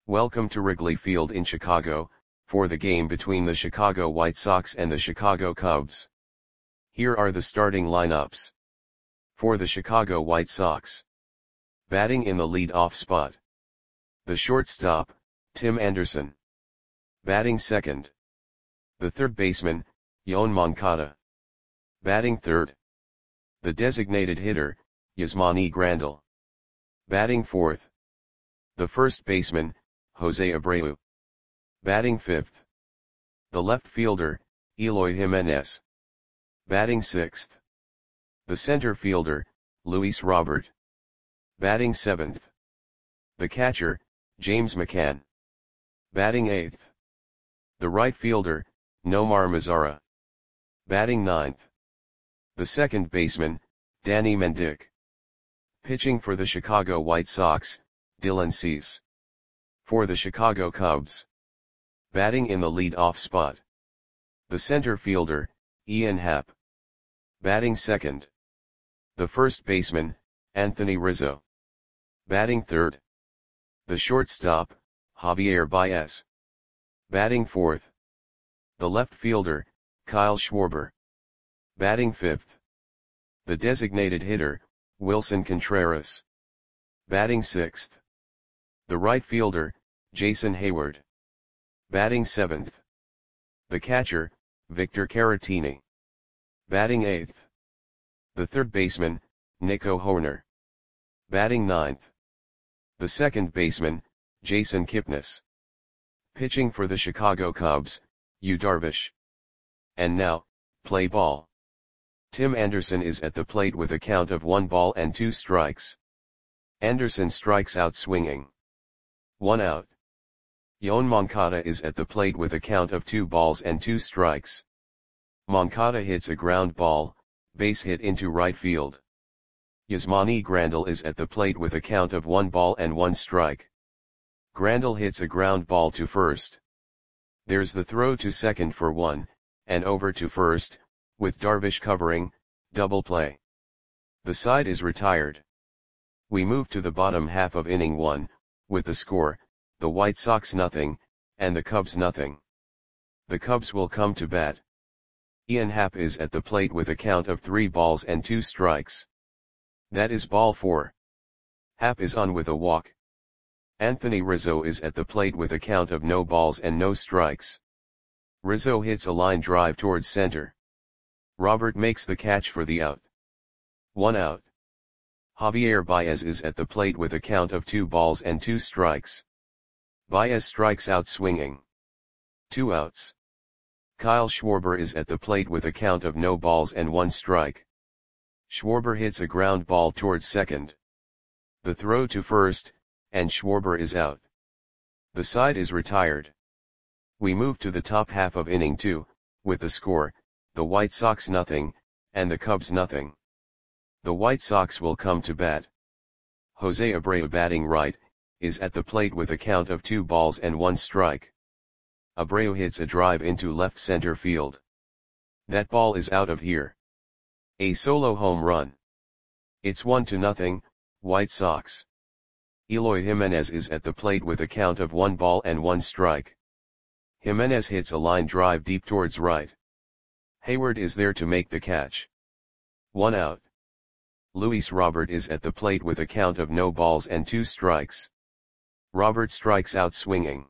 Welcome to Wrigley Field in Chicago, for the game between the Chicago White Sox and the Chicago Cubs. Here are the starting lineups. For the Chicago White Sox. Batting in the lead-off spot. The shortstop, Tim Anderson. Batting second. The third baseman, Yoan Moncada. Batting third. The designated hitter, Yasmani Grandal. Batting fourth. The first baseman, Jose Abreu. Batting fifth. The left fielder, Eloy Jimenez. Batting sixth. The center fielder, Luis Robert. Batting seventh. The catcher, James McCann. Batting eighth. The right fielder, Nomar Mazara. Batting ninth. The second baseman, Danny Mendick. Pitching for the Chicago White Sox, Dylan Cease. For the Chicago Cubs. Batting in the lead-off spot. The center fielder, Ian Happ. Batting second. The first baseman, Anthony Rizzo. Batting third. The shortstop, Javier Baez. Batting fourth. The left fielder, Kyle Schwarber. Batting fifth. The designated hitter, Wilson Contreras. Batting sixth. The right fielder, Jason Heyward. Batting seventh. The catcher, Victor Caratini. Batting eighth. The third baseman, Nico Hoerner. Batting ninth. The second baseman, Jason Kipnis. Pitching for the Chicago Cubs, Yu Darvish. And now, play ball. Tim Anderson is at the plate with a count of 1 ball and 2 strikes. Anderson strikes out swinging. 1 out. Yoan Moncada is at the plate with a count of 2 balls and 2 strikes. Moncada hits a ground ball, base hit into right field. Yasmani Grandal is at the plate with a count of 1 ball and 1 strike. Grandal hits a ground ball to first. There's the throw to second for 1, and over to first, with Darvish covering, double play. The side is retired. We move to the bottom half of inning 1, with the score, the White Sox nothing, and the Cubs nothing. The Cubs will come to bat. Ian Happ is at the plate with a count of 3 balls and 2 strikes. That is ball 4. Happ is on with a walk. Anthony Rizzo is at the plate with a count of no balls and no strikes. Rizzo hits a line drive towards center. Robert makes the catch for the out. 1 out. Javier Baez is at the plate with a count of 2 balls and 2 strikes. Baez strikes out swinging. 2 outs. Kyle Schwarber is at the plate with a count of no balls and 1 strike. Schwarber hits a ground ball towards second. The throw to first, and Schwarber is out. The side is retired. We move to the top half of inning 2, with the score, the White Sox nothing, and the Cubs nothing. The White Sox will come to bat. Jose Abreu batting right, is at the plate with a count of 2 balls and 1 strike. Abreu hits a drive into left center field. That ball is out of here. A solo home run. It's 1-0, White Sox. Eloy Jimenez is at the plate with a count of 1 ball and 1 strike. Jimenez hits a line drive deep towards right. Heyward is there to make the catch. 1 out. Luis Robert is at the plate with a count of no balls and 2 strikes. Robert strikes out swinging.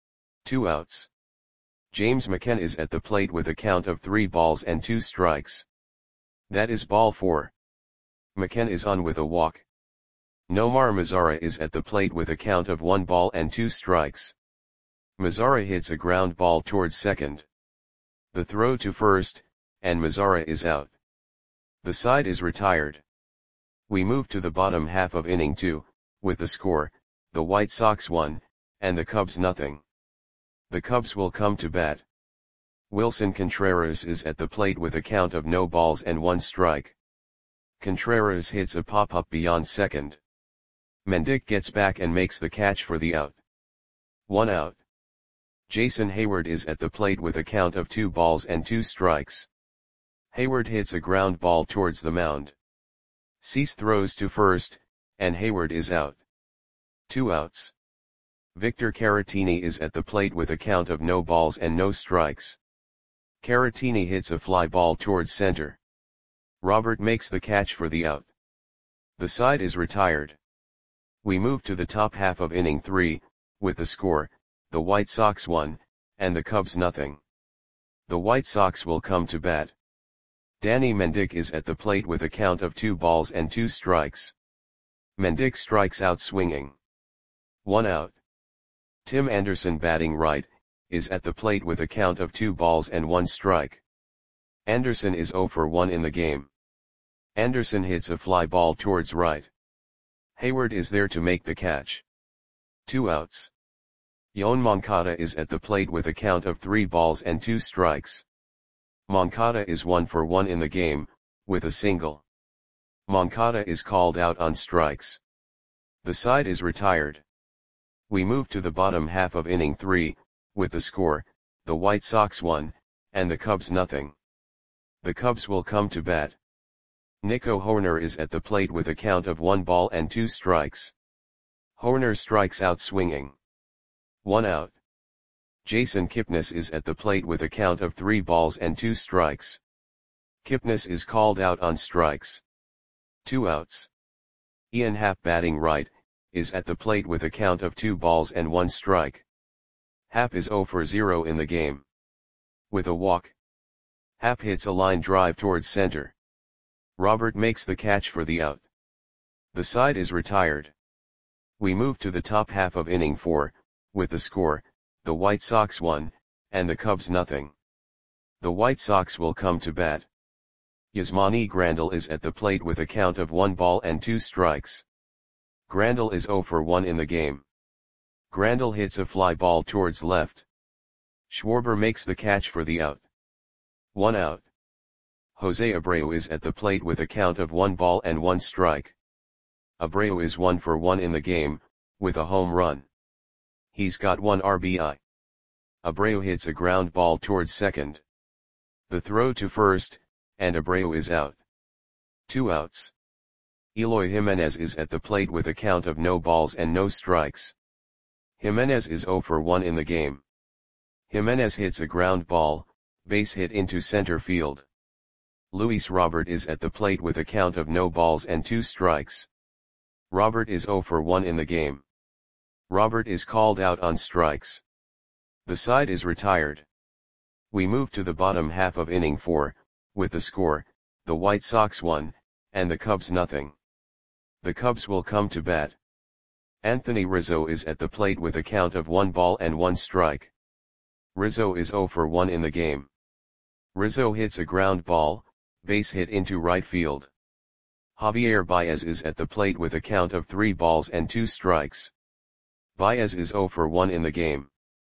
2 outs. James McCann is at the plate with a count of 3 balls and 2 strikes. That is ball 4. McCann is on with a walk. Nomar Mazara is at the plate with a count of 1 ball and 2 strikes. Mazara hits a ground ball towards second. The throw to first, and Mazara is out. The side is retired. We move to the bottom half of inning 2, with the score, the White Sox 1, and the Cubs nothing. The Cubs will come to bat. Wilson Contreras is at the plate with a count of no balls and 1 strike. Contreras hits a pop-up beyond second. Mendick gets back and makes the catch for the out. 1 out. Jason Heyward is at the plate with a count of 2 balls and 2 strikes. Heyward hits a ground ball towards the mound. Cease throws to first, and Heyward is out. 2 outs. Victor Caratini is at the plate with a count of no balls and no strikes. Caratini hits a fly ball towards center. Robert makes the catch for the out. The side is retired. We move to the top half of inning 3, with the score, the White Sox 1, and the Cubs nothing. The White Sox will come to bat. Danny Mendick is at the plate with a count of 2 balls and 2 strikes. Mendick strikes out swinging. 1 out. Tim Anderson batting right, is at the plate with a count of 2 balls and 1 strike. Anderson is 0 for 1 in the game. Anderson hits a fly ball towards right. Hayward is there to make the catch. 2 outs. Yoan Moncada is at the plate with a count of 3 balls and 2 strikes. Moncada is 1 for 1 in the game, with a single. Moncada is called out on strikes. The side is retired. We move to the bottom half of inning 3, with the score, the White Sox 1, and the Cubs nothing. The Cubs will come to bat. Nico Hoerner is at the plate with a count of 1 ball and 2 strikes. Hoerner strikes out swinging. 1 out. Jason Kipnis is at the plate with a count of 3 balls and 2 strikes. Kipnis is called out on strikes. 2 outs. Ian Happ batting right, is at the plate with a count of 2 balls and 1 strike. Happ is 0 for 0 in the game. With a walk. Happ hits a line drive towards center. Robert makes the catch for the out. The side is retired. We move to the top half of inning 4, with the score, the White Sox 1, and the Cubs nothing. The White Sox will come to bat. Yasmani Grandal is at the plate with a count of 1 ball and 2 strikes. Grandal is 0 for 1 in the game. Grandal hits a fly ball towards left. Schwarber makes the catch for the out. 1 out. Jose Abreu is at the plate with a count of 1 ball and 1 strike. Abreu is 1 for 1 in the game, with a home run. He's got 1 RBI. Abreu hits a ground ball towards second. The throw to first, and Abreu is out. 2 outs. Eloy Jimenez is at the plate with a count of no balls and no strikes. Jimenez is 0 for 1 in the game. Jimenez hits a ground ball, base hit into center field. Luis Robert is at the plate with a count of no balls and 2 strikes. Robert is 0 for 1 in the game. Robert is called out on strikes. The side is retired. We move to the bottom half of inning 4, with the score, the White Sox 1, and the Cubs nothing. The Cubs will come to bat. Anthony Rizzo is at the plate with a count of 1 ball and 1 strike. Rizzo is 0 for 1 in the game. Rizzo hits a ground ball, base hit into right field. Javier Baez is at the plate with a count of 3 balls and 2 strikes. Baez is 0 for 1 in the game.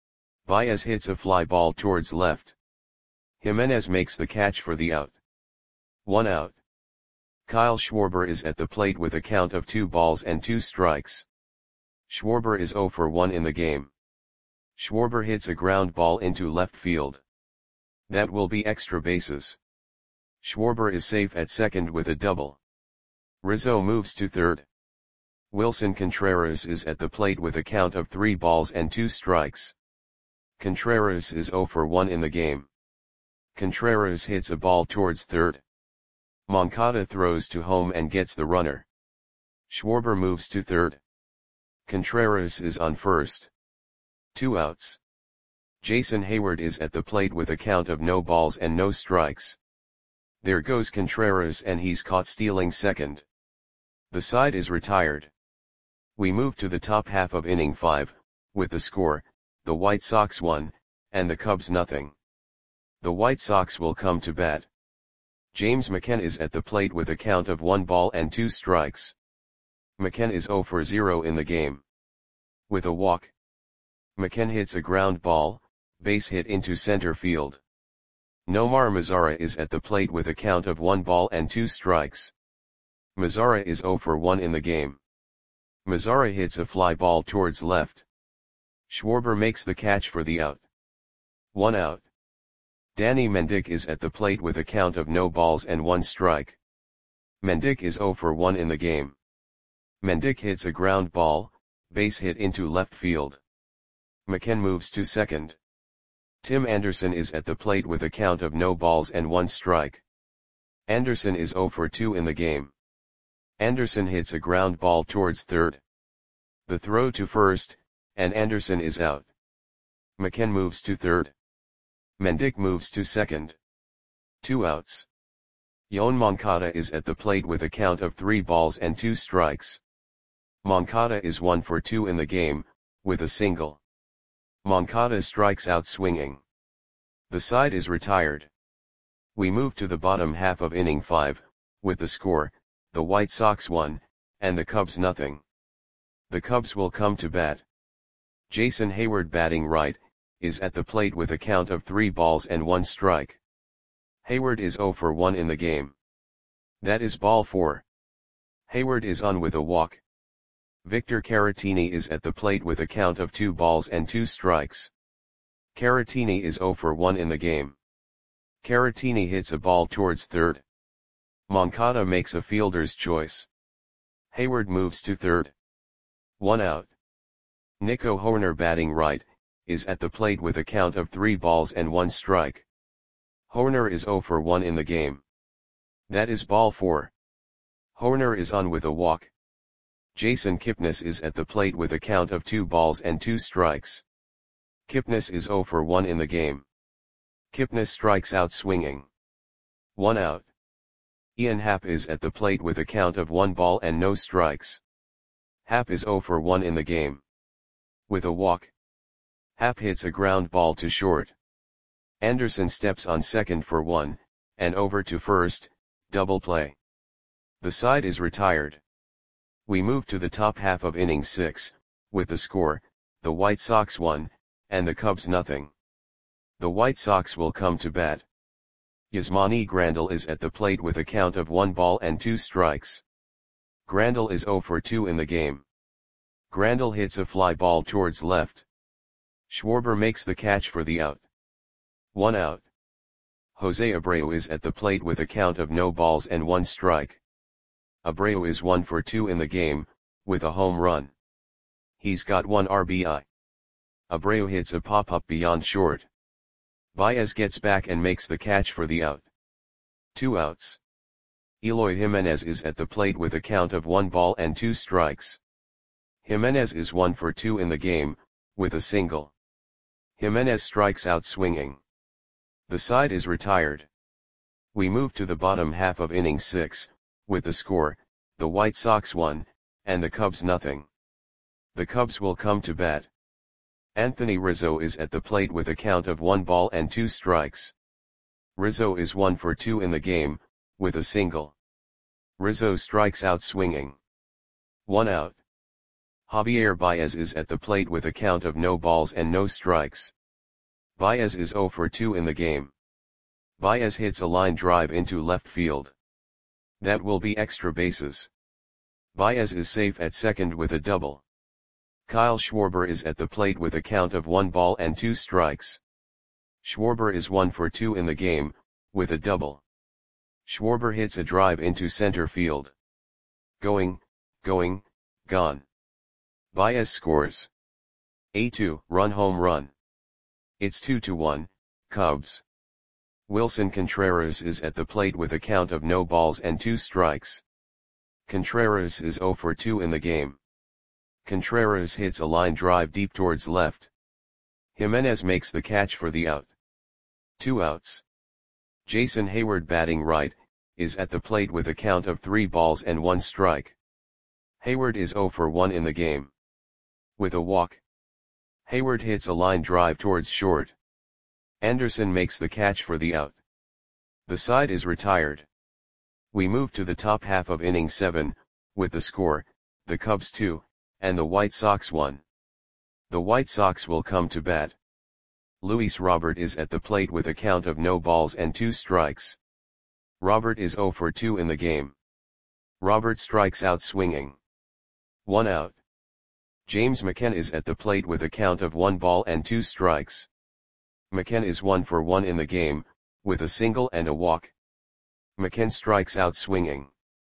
Baez hits a fly ball towards left. Jimenez makes the catch for the out. 1 out. Kyle Schwarber is at the plate with a count of 2 balls and 2 strikes. Schwarber is 0 for 1 in the game. Schwarber hits a ground ball into left field. That will be extra bases. Schwarber is safe at second with a double. Rizzo moves to third. Wilson Contreras is at the plate with a count of 3 balls and 2 strikes. Contreras is 0 for 1 in the game. Contreras hits a ball towards third. Moncada throws to home and gets the runner. Schwarber moves to third. Contreras is on first. 2 outs. Jason Hayward is at the plate with a count of no balls and no strikes. There goes Contreras and he's caught stealing second. The side is retired. We move to the top half of inning 5, with the score, the White Sox 1, and the Cubs nothing. The White Sox will come to bat. James McCann is at the plate with a count of 1 ball and 2 strikes. McCann is 0 for 0 in the game. With a walk. McCann hits a ground ball, base hit into center field. Nomar Mazara is at the plate with a count of 1 ball and 2 strikes. Mazara is 0 for 1 in the game. Mazara hits a fly ball towards left. Schwarber makes the catch for the out. 1 out. Danny Mendick is at the plate with a count of no balls and 1 strike. Mendick is 0 for 1 in the game. Mendick hits a ground ball, base hit into left field. McKen moves to second. Tim Anderson is at the plate with a count of no balls and 1 strike. Anderson is 0 for 2 in the game. Anderson hits a ground ball towards third. The throw to first, and Anderson is out. McKen moves to third. Mendick moves to second. 2 outs. Yoan Moncada is at the plate with a count of 3 balls and 2 strikes. Moncada is 1 for 2 in the game, with a single. Moncada strikes out swinging. The side is retired. We move to the bottom half of inning 5, with the score, the White Sox 1, and the Cubs nothing. The Cubs will come to bat. Jason Heyward, batting right, is at the plate with a count of 3 balls and 1 strike. Heyward is 0 for 1 in the game. That is ball 4. Heyward is on with a walk. Victor Caratini is at the plate with a count of 2 balls and 2 strikes. Caratini is 0 for 1 in the game. Caratini hits a ball towards third. Moncada makes a fielder's choice. Heyward moves to third. 1 out. Nico Hoerner, batting right, is at the plate with a count of 3 balls and 1 strike. Hoerner is 0 for 1 in the game. That is ball 4. Hoerner is on with a walk. Jason Kipnis is at the plate with a count of 2 balls and 2 strikes. Kipnis is 0 for 1 in the game. Kipnis strikes out swinging. 1 out. Ian Happ is at the plate with a count of 1 ball and no strikes. Happ is 0 for 1 in the game. With a walk. Happ hits a ground ball to short. Anderson steps on second for 1, and over to first, double play. The side is retired. We move to the top half of inning 6, with the score, the White Sox 1, and the Cubs nothing. The White Sox will come to bat. Yasmani Grandal is at the plate with a count of 1 ball and 2 strikes. Grandal is 0 for 2 in the game. Grandal hits a fly ball towards left. Schwarber makes the catch for the out. 1 out. Jose Abreu is at the plate with a count of no balls and 1 strike. Abreu is 1 for 2 in the game, with a home run. He's got 1 RBI. Abreu hits a pop-up beyond short. Baez gets back and makes the catch for the out. 2 outs. Eloy Jimenez is at the plate with a count of 1 ball and 2 strikes. Jimenez is 1 for 2 in the game, with a single. Jimenez strikes out swinging. The side is retired. We move to the bottom half of inning 6, with the score, the White Sox 1, and the Cubs nothing. The Cubs will come to bat. Anthony Rizzo is at the plate with a count of 1 ball and 2 strikes. Rizzo is 1 for 2 in the game, with a single. Rizzo strikes out swinging. 1 out. Javier Baez is at the plate with a count of no balls and no strikes. Baez is 0 for 2 in the game. Baez hits a line drive into left field. That will be extra bases. Baez is safe at second with a double. Kyle Schwarber is at the plate with a count of 1 ball and 2 strikes. Schwarber is 1 for 2 in the game, with a double. Schwarber hits a drive into center field. Going, gone. Baez scores a 2-run home run. It's 2-1, Cubs. Wilson Contreras is at the plate with a count of no balls and 2 strikes. Contreras is 0 for 2 in the game. Contreras hits a line drive deep towards left. Jimenez makes the catch for the out. 2 outs. Jason Heyward, batting right, is at the plate with a count of 3 balls and 1 strike. Heyward is 0 for 1 in the game. With a walk. Heyward hits a line drive towards short. Anderson makes the catch for the out. The side is retired. We move to the top half of inning 7, with the score, the Cubs 2, and the White Sox 1. The White Sox will come to bat. Luis Robert is at the plate with a count of no balls and 2 strikes. Robert is 0 for 2 in the game. Robert strikes out swinging. 1 out. James McKen is at the plate with a count of 1 ball and 2 strikes. McKen is 1 for 1 in the game, with a single and a walk. McKen strikes out swinging.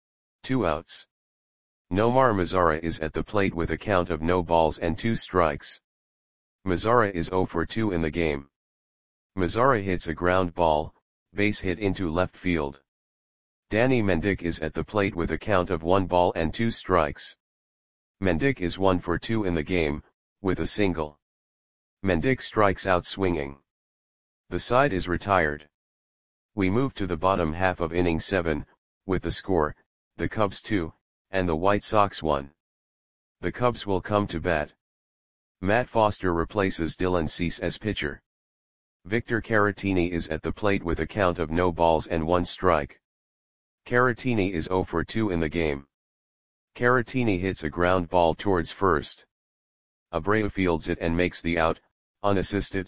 2 outs. Nomar Mazara is at the plate with a count of no balls and 2 strikes. Mazara is 0 for 2 in the game. Mazara hits a ground ball, base hit into left field. Danny Mendick is at the plate with a count of 1 ball and 2 strikes. Mendick is 1 for 2 in the game, with a single. Mendick strikes out swinging. The side is retired. We move to the bottom half of inning 7, with the score, the Cubs 2, and the White Sox 1. The Cubs will come to bat. Matt Foster replaces Dylan Cease as pitcher. Victor Caratini is at the plate with a count of no balls and 1 strike. Caratini is 0 for 2 in the game. Caratini hits a ground ball towards first. Abreu fields it and makes the out, unassisted.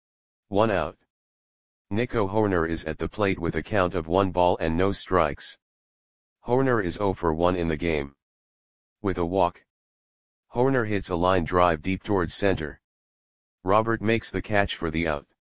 1 out. Nico Hoerner is at the plate with a count of 1 ball and no strikes. Hoerner is 0 for 1 in the game. With a walk. Hoerner hits a line drive deep towards center. Robert makes the catch for the out.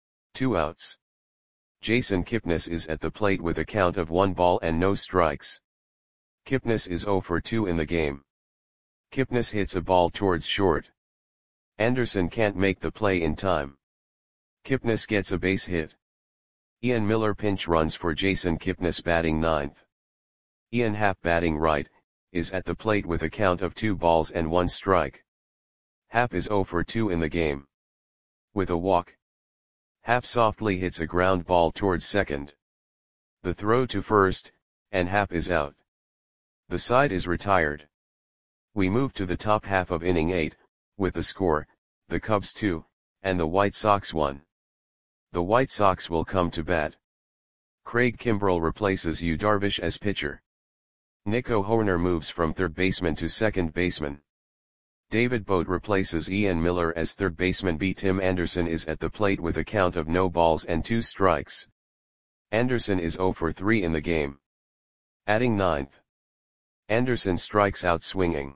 2 outs. Jason Kipnis is at the plate with a count of 1 ball and no strikes. Kipnis is 0 for 2 in the game. Kipnis hits a ball towards short. Anderson can't make the play in time. Kipnis gets a base hit. Ian Miller pinch runs for Jason Kipnis batting 9th. Ian Happ batting right, is at the plate with a count of 2 balls and 1 strike. Happ is 0 for 2 in the game. With a walk. Happ softly hits a ground ball towards second. The throw to first, and Happ is out. The side is retired. We move to the top half of inning 8, with the score, the Cubs 2, and the White Sox 1. The White Sox will come to bat. Craig Kimbrell replaces Yu Darvish as pitcher. Nico Hoerner moves from third baseman to second baseman. David Bote replaces Ian Miller as third baseman. B. Tim Anderson is at the plate with a count of no balls and 2 strikes. Anderson is 0 for 3 in the game. Adding 9th. Anderson strikes out swinging.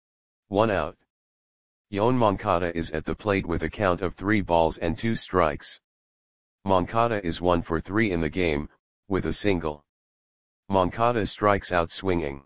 1 out. Yoan Moncada is at the plate with a count of 3 balls and 2 strikes. Moncada is 1 for 3 in the game, with a single. Moncada strikes out swinging.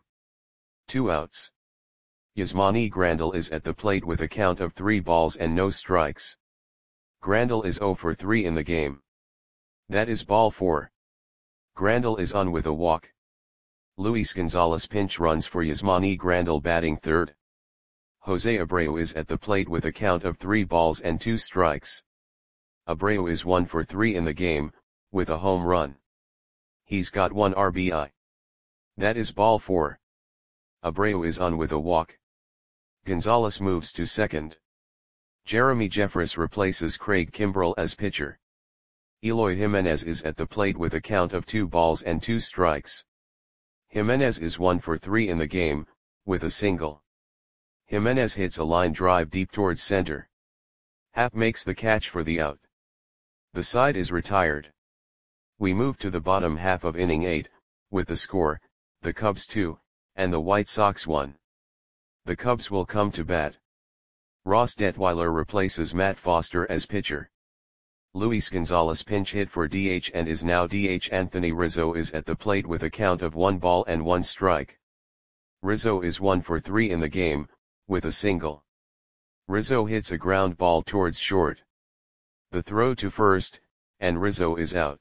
2 outs. Yasmani Grandal is at the plate with a count of 3 balls and no strikes. Grandal is 0 for 3 in the game. That is ball 4. Grandal is on with a walk. Luis Gonzalez pinch runs for Yasmani Grandal batting 3rd. Jose Abreu is at the plate with a count of 3 balls and 2 strikes. Abreu is 1 for 3 in the game, with a home run. He's got 1 RBI. That is ball 4. Abreu is on with a walk. Gonzalez moves to second. Jeremy Jeffress replaces Craig Kimbrell as pitcher. Eloy Jimenez is at the plate with a count of 2 balls and 2 strikes. Jimenez is 1 for 3 in the game, with a single. Jimenez hits a line drive deep towards center. Happ makes the catch for the out. The side is retired. We move to the bottom half of inning 8, with the score, the Cubs 2, and the White Sox 1. The Cubs will come to bat. Ross Detweiler replaces Matt Foster as pitcher. Luis Gonzalez pinch hit for DH and is now DH. Anthony Rizzo is at the plate with a count of 1 ball and 1 strike. Rizzo is 1 for 3 in the game, with a single. Rizzo hits a ground ball towards short. The throw to first, and Rizzo is out.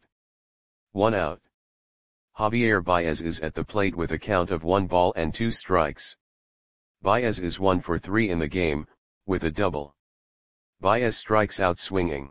1 out. Javier Baez is at the plate with a count of 1 ball and 2 strikes. Baez is 1 for 3 in the game, with a double. Baez strikes out swinging.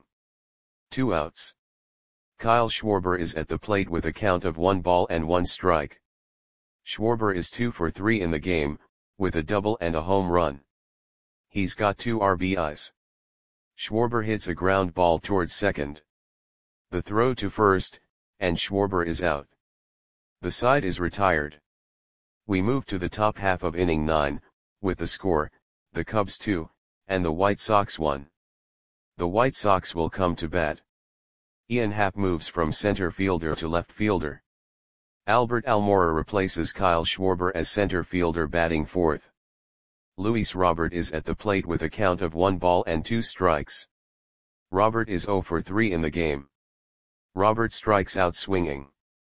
2 outs. Kyle Schwarber is at the plate with a count of 1 ball and 1 strike. Schwarber is 2 for 3 in the game, with a double and a home run. He's got 2 RBIs. Schwarber hits a ground ball towards second. The throw to first, and Schwarber is out. The side is retired. We move to the top half of inning 9, with the score, the Cubs 2, and the White Sox 1. The White Sox will come to bat. Ian Happ moves from center fielder to left fielder. Albert Almora replaces Kyle Schwarber as center fielder batting 4th. Luis Robert is at the plate with a count of 1 ball and 2 strikes. Robert is 0 for 3 in the game. Robert strikes out swinging.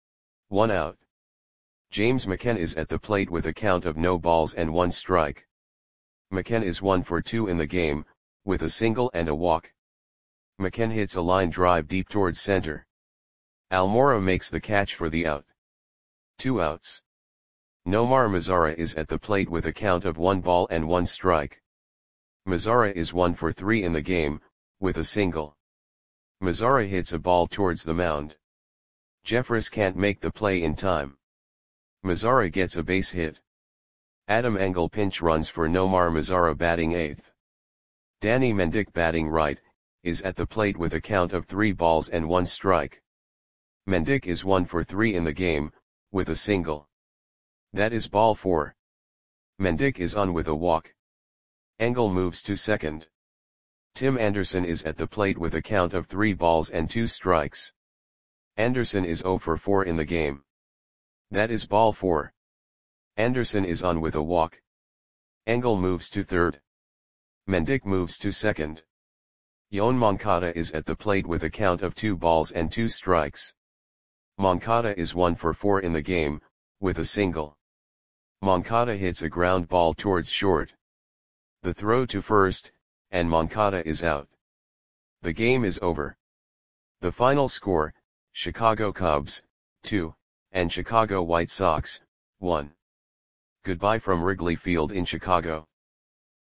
1 out. James McCann is at the plate with a count of no balls and 1 strike. McCann is 1 for 2 in the game, with a single and a walk. McKenna hits a line drive deep towards center. Almora makes the catch for the out. 2 outs. Nomar Mazara is at the plate with a count of 1 ball and 1 strike. Mazara is 1 for 3 in the game, with a single. Mazara hits a ball towards the mound. Jeffress can't make the play in time. Mazara gets a base hit. Adam Engel pinch runs for Nomar Mazara batting 8th. Danny Mendick batting right, is at the plate with a count of 3 balls and 1 strike. Mendick is 1 for 3 in the game, with a single. That is ball 4. Mendick is on with a walk. Engel moves to second. Tim Anderson is at the plate with a count of 3 balls and 2 strikes. Anderson is 0 for 4 in the game. That is ball 4. Anderson is on with a walk. Engel moves to third. Mendick moves to second. Yoan Moncada is at the plate with a count of 2 balls and 2 strikes. Moncada is 1 for 4 in the game, with a single. Moncada hits a ground ball towards short. The throw to first, and Moncada is out. The game is over. The final score, Chicago Cubs, 2, and Chicago White Sox, 1. Goodbye from Wrigley Field in Chicago.